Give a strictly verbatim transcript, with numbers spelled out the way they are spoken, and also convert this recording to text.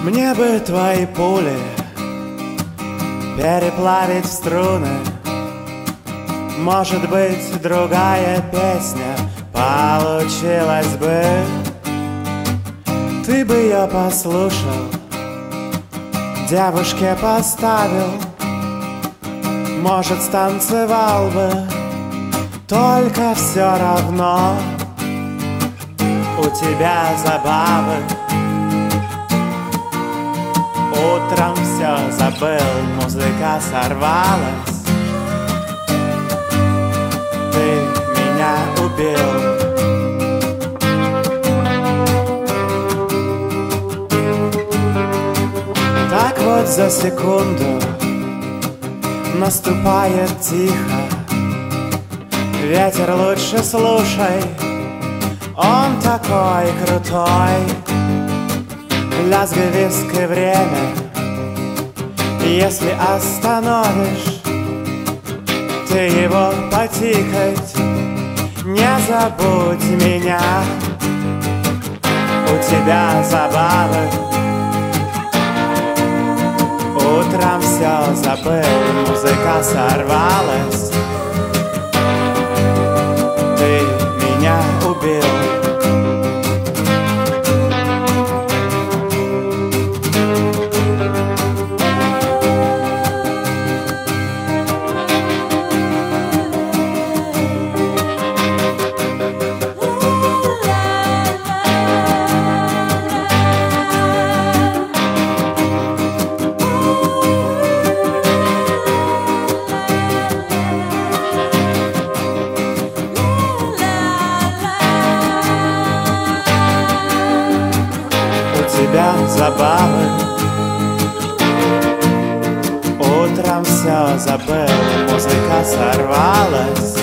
Мне бы твои пули переплавить в струны. Может быть, другая песня получилась бы. Ты бы ее послушал, девушке поставил. Может, станцевал бы, только все равно у тебя забавы. Утром все забыл, музыка сорвалась. Ты меня убил. Так вот за секунду наступает тихо. Ветер лучше слушай, он такой крутой. Лязгай виски время, если остановишь ты его потикать. Не забудь меня, у тебя забавы. Утром все забыл, музыка сорвалась. Ты меня убил. Забавы. Утром все забыл, музыка сорвалась.